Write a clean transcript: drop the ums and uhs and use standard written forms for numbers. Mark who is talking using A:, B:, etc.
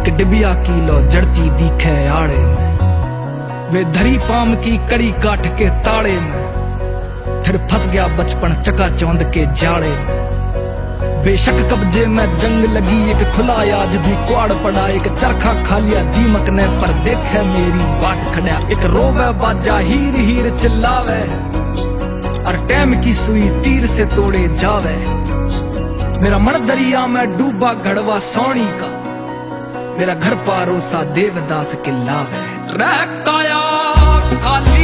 A: एक डिबिया की लो जड़ती दिखे आड़े में, वे धरी पाम की कड़ी काठ के ताड़े में, फिर फंस गया बचपन चकाचौंध के जाड़े में। बेशक कब्जे में जंग लगी एक खुला आज भी क्वाड़ पड़ा, एक चरखा खा लिया दीमक ने पर देखे मेरी बाट खड़ा। एक रोवे बाजा हीर हीर चिल्लावे और टैम की सुई तीर से तोड़े जावे। मेरा मन दरिया में डूबा घड़वा सोनी का, मेरा घर पारोसा देवदास किला है। रह काया खाली